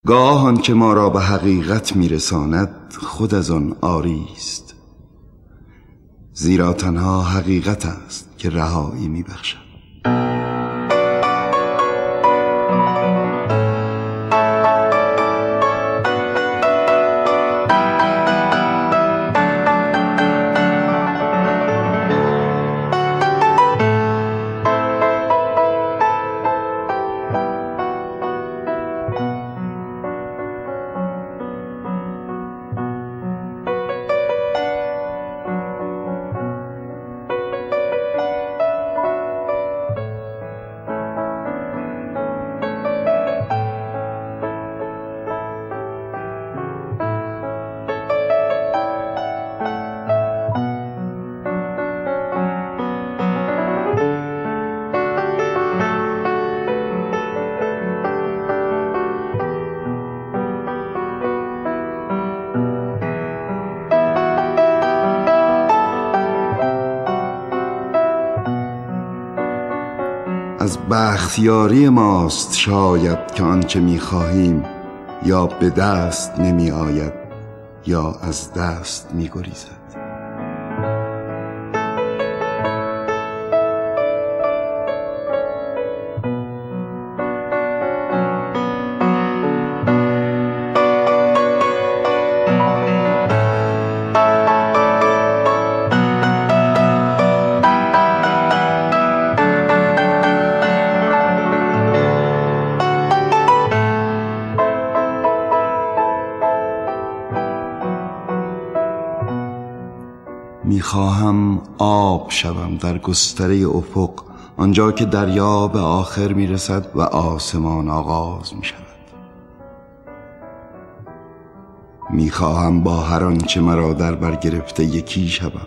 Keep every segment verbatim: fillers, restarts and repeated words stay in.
گاه آن که ما را به حقیقت میرساند خود از آن عاری است، زیرا تنها حقیقت است که رهایی میبخشد. از بختیاری ماست شاید که آنچه می‌خواهیم یا به دست نمی آید یا از دست می گریزد. میخواهم آب شوم در گستره افق، آنجا که دریا به آخر میرسد و آسمان آغاز میشود. میخواهم با هر آنچه مرا در بر گرفته یکی شوم.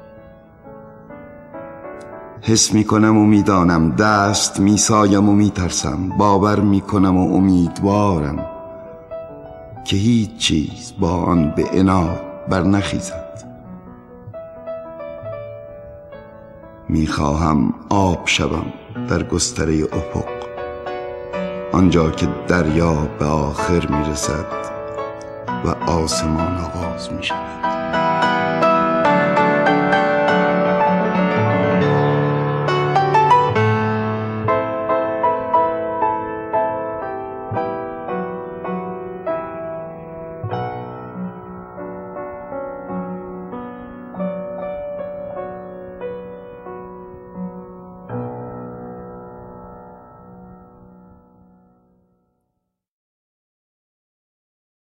حس میکنم و میدانم، دست میسایم و میترسم، باور میکنم و امیدوارم که هیچ چیز با آن به عناد بر نخیزد. میخواهم آب شوم در گستره افق، آنجا که دریا به آخر میرسد و آسمان آغاز میشود.